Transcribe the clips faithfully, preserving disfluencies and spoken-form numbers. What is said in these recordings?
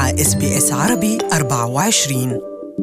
مع إس بي إس عربي أربعة وعشرين.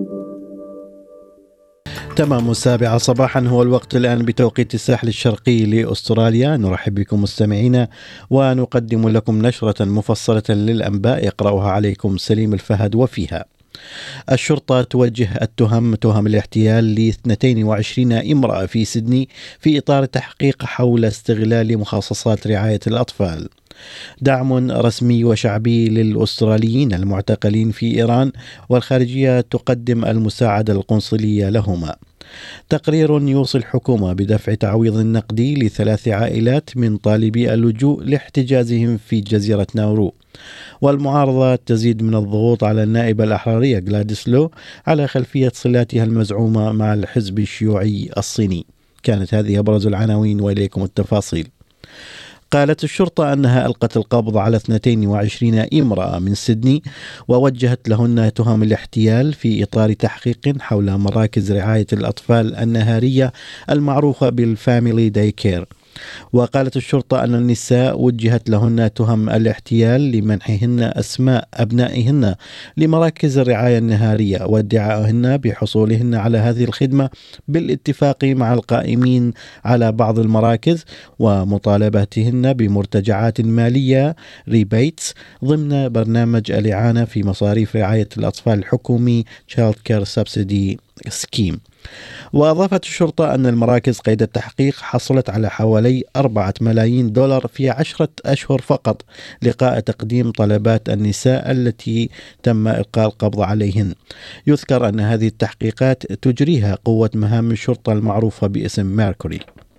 تمام السابعة صباحا هو الوقت الآن بتوقيت الساحل الشرقي لأستراليا. نرحب بكم مستمعينا ونقدم لكم نشرة مفصلة للأنباء يقرأها عليكم سليم الفهد. وفيها: الشرطة توجه التهم تهم الاحتيال ل اثنتين وعشرين امرأة في سيدني في إطار تحقيق حول استغلال مخصصات رعاية الأطفال. دعم رسمي وشعبي للأستراليين المعتقلين في إيران، والخارجية تقدم المساعدة القنصلية لهما. تقرير يوصي الحكومة بدفع تعويض نقدي لثلاث عائلات من طالبي اللجوء لاحتجازهم في جزيرة ناورو. والمعارضة تزيد من الضغوط على النائبة الأحرارية غلاديس لو على خلفية صلاتها المزعومة مع الحزب الشيوعي الصيني. كانت هذه أبرز العناوين وإليكم التفاصيل. قالت الشرطة أنها ألقت القبض على اثنتين وعشرين امرأة من سيدني ووجهت لهن تهم الاحتيال في إطار تحقيق حول مراكز رعاية الأطفال النهارية المعروفة بالفاميلي داي كير. وقالت الشرطة أن النساء وجهت لهن تهم الاحتيال لمنحهن أسماء أبنائهن لمراكز الرعاية النهارية، وادعائهن بحصولهن على هذه الخدمة بالاتفاق مع القائمين على بعض المراكز، ومطالبتهن بمرتجعات مالية ريبيتس ضمن برنامج الإعانة في مصاريف رعاية الأطفال الحكومي Child Care Subsidy Scheme. وأضافت الشرطة أن المراكز قيد التحقيق حصلت على حوالي أربعة ملايين دولار في عشرة أشهر فقط لقاء تقديم طلبات النساء التي تم إلقاء القبض عليهن. يذكر أن هذه التحقيقات تجريها قوة مهام الشرطة المعروفة باسم ميركوري.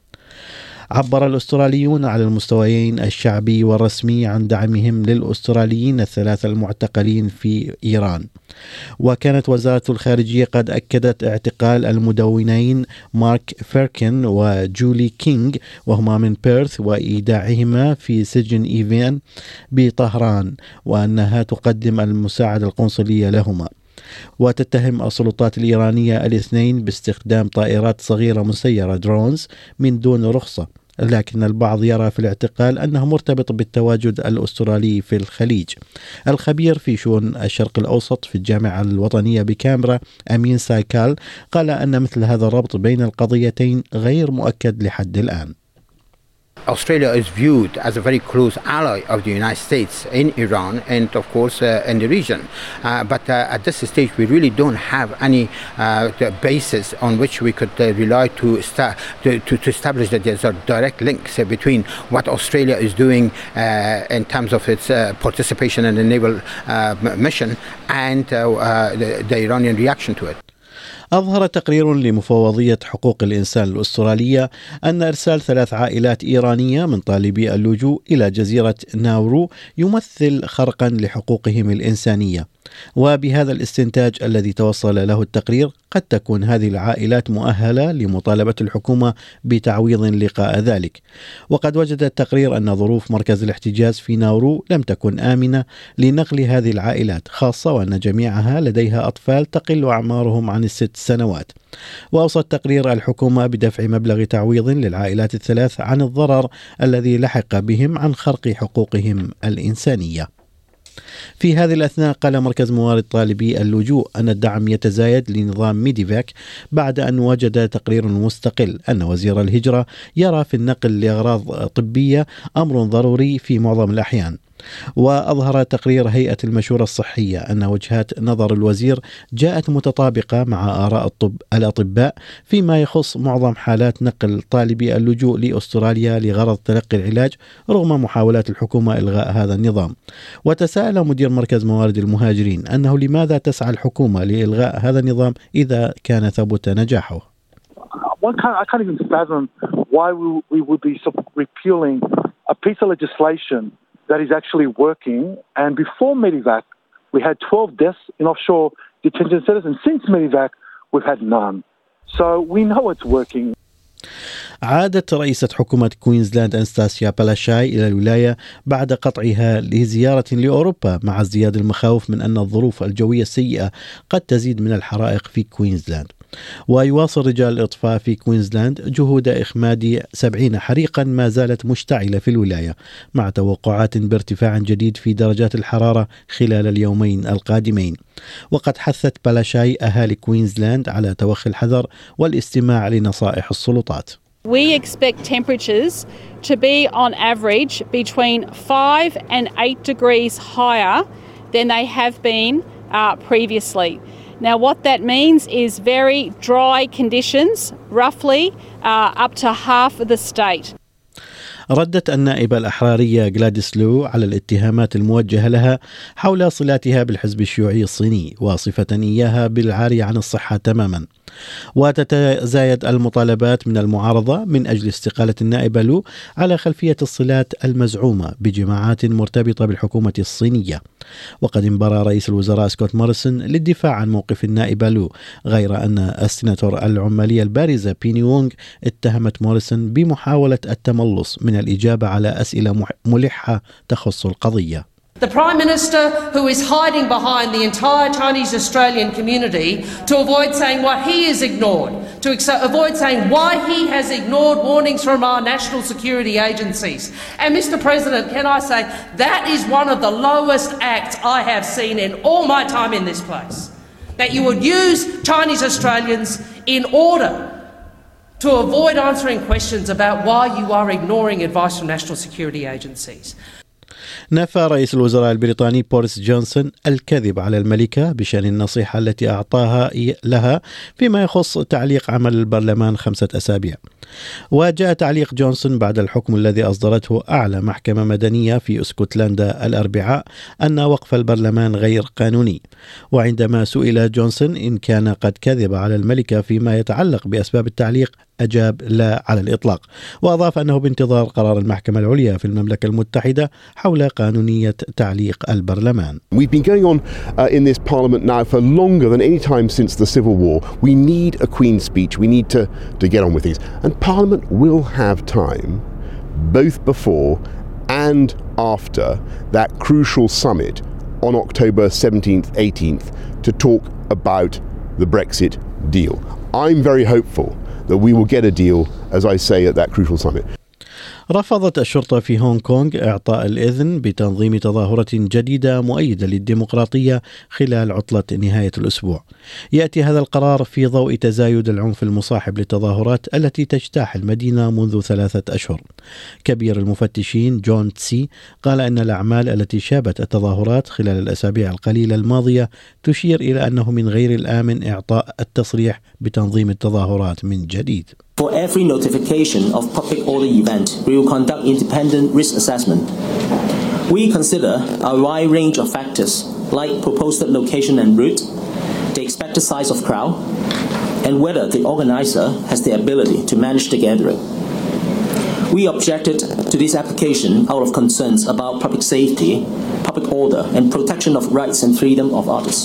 عبر الأستراليون على المستويين الشعبي والرسمي عن دعمهم للأستراليين الثلاثة المعتقلين في إيران. وكانت وزارة الخارجية قد أكدت اعتقال المدونين مارك فيركن وجولي كينغ وهما من بيرث وإيداعهما في سجن إيفان بطهران، وأنها تقدم المساعدة القنصلية لهما. وتتهم السلطات الإيرانية الاثنين باستخدام طائرات صغيرة مسيرة درونز من دون رخصة، لكن البعض يرى في الاعتقال أنه مرتبط بالتواجد الأسترالي في الخليج. الخبير في شؤون الشرق الأوسط في الجامعة الوطنية بكامبرا أمين سايكال قال أن مثل هذا الربط بين القضيتين غير مؤكد لحد الآن. Australia is viewed as a very close ally of the United States in Iran and of course uh, in the region. Uh, but uh, at this stage we really don't have any uh, basis on which we could uh, rely to, sta- to, to, to establish that there's a direct link uh, between what Australia is doing uh, in terms of its uh, participation in the naval uh, mission and uh, uh, the, the Iranian reaction to it. أظهر تقرير لمفوضية حقوق الإنسان الأسترالية أن إرسال ثلاث عائلات إيرانية من طالبي اللجوء إلى جزيرة ناورو يمثل خرقا لحقوقهم الإنسانية. وبهذا الاستنتاج الذي توصل له التقرير قد تكون هذه العائلات مؤهلة لمطالبة الحكومة بتعويض لقاء ذلك. وقد وجد التقرير أن ظروف مركز الاحتجاز في ناورو لم تكن آمنة لنقل هذه العائلات، خاصة وأن جميعها لديها أطفال تقل أعمارهم عن الست سنوات. وأوصى التقرير الحكومة بدفع مبلغ تعويض للعائلات الثلاث عن الضرر الذي لحق بهم عن خرق حقوقهم الإنسانية. في هذه الأثناء قال مركز موارد طالبي اللجوء أن الدعم يتزايد لنظام ميديفاك بعد أن وجد تقرير مستقل أن وزير الهجرة يرى في النقل لأغراض طبية أمر ضروري في معظم الأحيان. وأظهر تقرير هيئة المشورة الصحية أن وجهات نظر الوزير جاءت متطابقة مع آراء الطب الأطباء فيما يخص معظم حالات نقل طالبي اللجوء لأستراليا لغرض تلقي العلاج رغم محاولات الحكومة إلغاء هذا النظام. وتساءل مدير مركز موارد المهاجرين أنه لماذا تسعى الحكومة لإلغاء هذا النظام إذا كان ثبت نجاحه. One can't, I can't even fathom why we, we would be repealing a piece of legislation that is actually working. And before Medivac, we had twelve deaths in offshore detention centers, and since Medivac, we've had none. So we know it's working. عادت رئيسة حكومة كوينزلاند أنستاسيا بالاشاي إلى الولاية بعد قطعها لزيارة لأوروبا مع ازدياد المخاوف من أن الظروف الجوية السيئة قد تزيد من الحرائق في كوينزلاند. ويواصل رجال الإطفاء في كوينزلاند جهود إخماد سبعين حريقا ما زالت مشتعلة في الولاية، مع توقعات بارتفاع جديد في درجات الحرارة خلال اليومين القادمين. وقد حثت بلاشاي أهالي كوينزلاند على توخي الحذر والاستماع لنصائح السلطات. We expect temperatures to be on average between five and eight degrees higher than they have been uh, previously. Now what that means is very dry conditions, roughly uh, up to half of the state. ردت النائبة الأحرارية غلاديس لو على الاتهامات الموجهة لها حول صلاتها بالحزب الشيوعي الصيني، واصفة إياها بالعاري عن الصحة تماما. وتتزايد المطالبات من المعارضة من أجل استقالة النائبة لو على خلفية الصلات المزعومة بجماعات مرتبطة بالحكومة الصينية. وقد انبرى رئيس الوزراء سكوت موريسون للدفاع عن موقف النائبة لو، غير أن السيناتور العمالية البارزة بيني وونغ اتهمت موريسون بمحاولة التملص من الإجابة على أسئلة ملحة تخص القضية. The Prime Minister, who is hiding behind the entire Chinese Australian community to avoid saying what he has ignored, to ex- avoid saying why he has ignored warnings from our national security agencies. And Mister President, can I say, that is one of the lowest acts I have seen in all my time in this place. That you would use Chinese Australians in order to avoid answering questions about why you are ignoring advice from national security agencies. نفى رئيس الوزراء البريطاني بوريس جونسون الكذب على الملكة بشأن النصيحة التي أعطاها لها فيما يخص تعليق عمل البرلمان خمسة أسابيع. وجاء تعليق جونسون بعد الحكم الذي أصدرته أعلى محكمة مدنية في اسكتلندا الأربعاء أن وقف البرلمان غير قانوني. وعندما سئل جونسون إن كان قد كذب على الملكة فيما يتعلق بأسباب التعليق أجاب لا على الإطلاق، وأضاف أنه بانتظار قرار المحكمة العليا في المملكة المتحدة حول قانونية تعليق البرلمان. We've been going on uh, in this parliament now for longer than any time since the Civil War. We need a Queen's speech. We need to, to get on with things. And Parliament will have time, both before and after that crucial summit on October seventeenth, eighteenth, to talk about the Brexit deal. I'm very hopeful that we will get a deal, as I say, at that crucial summit. رفضت الشرطة في هونغ كونغ إعطاء الإذن بتنظيم تظاهرة جديدة مؤيدة للديمقراطية خلال عطلة نهاية الأسبوع. يأتي هذا القرار في ضوء تزايد العنف المصاحب للتظاهرات التي تجتاح المدينة منذ ثلاثة أشهر. كبير المفتشين جون تسي قال أن الأعمال التي شابت التظاهرات خلال الأسابيع القليلة الماضية تشير إلى أنه من غير الآمن إعطاء التصريح بتنظيم التظاهرات من جديد. For every notification of public order event, we will conduct independent risk assessment. We consider a wide range of factors like proposed location and route, the expected size of crowd, and whether the organizer has the ability to manage the gathering. We objected to this application out of concerns about public safety, public order, and protection of rights and freedom of others.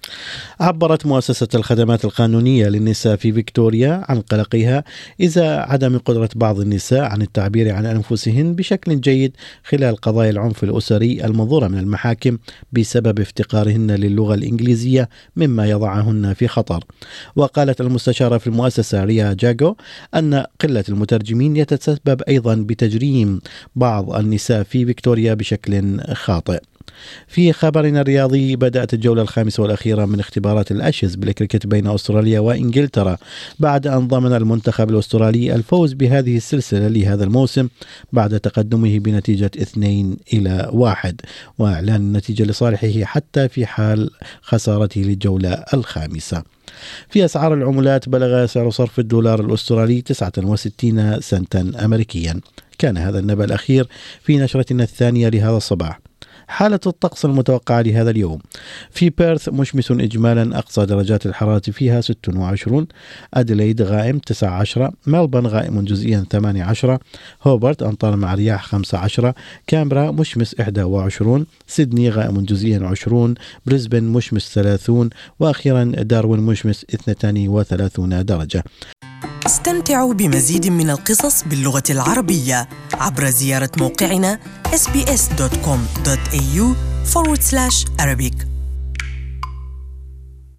عبرت مؤسسة الخدمات القانونية للنساء في فيكتوريا عن قلقها إذا عدم قدرة بعض النساء عن التعبير عن أنفسهن بشكل جيد خلال قضايا العنف الأسري المنظورة من المحاكم بسبب افتقارهن للغة الإنجليزية مما يضعهن في خطر. وقالت المستشارة في المؤسسة ريا جاغو أن قلة المترجمين يتسبب أيضا بتجريم بعض النساء في فيكتوريا بشكل خاطئ. في خبرنا الرياضي، بدأت الجولة الخامسة والأخيرة من اختبارات الأشز بالكريكت بين أستراليا وإنجلترا بعد أن ضمن المنتخب الأسترالي الفوز بهذه السلسلة لهذا الموسم بعد تقدمه بنتيجة اثنين إلى واحد، وإعلان النتيجة لصالحه حتى في حال خسارته للجولة الخامسة. في أسعار العملات، بلغ سعر صرف الدولار الأسترالي تسعة وستين سنتا أمريكيا. كان هذا النبأ الأخير في نشرتنا الثانية لهذا الصباح. حالة الطقس المتوقعة لهذا اليوم: في بيرث مشمس إجمالا، أقصى درجات الحرارة فيها ستة وعشرين، أديلايد غائم تسعة عشر، ملبورن غائم جزئيا ثمانية عشر، هوبرت أمطار مع رياح خمسة عشر، كامبرا مشمس إحدى وعشرين، سيدني غائم جزئيا عشرين، بريسبن مشمس ثلاثين، وأخيرا داروين مشمس اثنتين وثلاثين درجة. استمتعوا بمزيد من القصص باللغة العربية عبر زيارة موقعنا إس بي إس دوت كوم دوت إيه يو forward slash Arabic.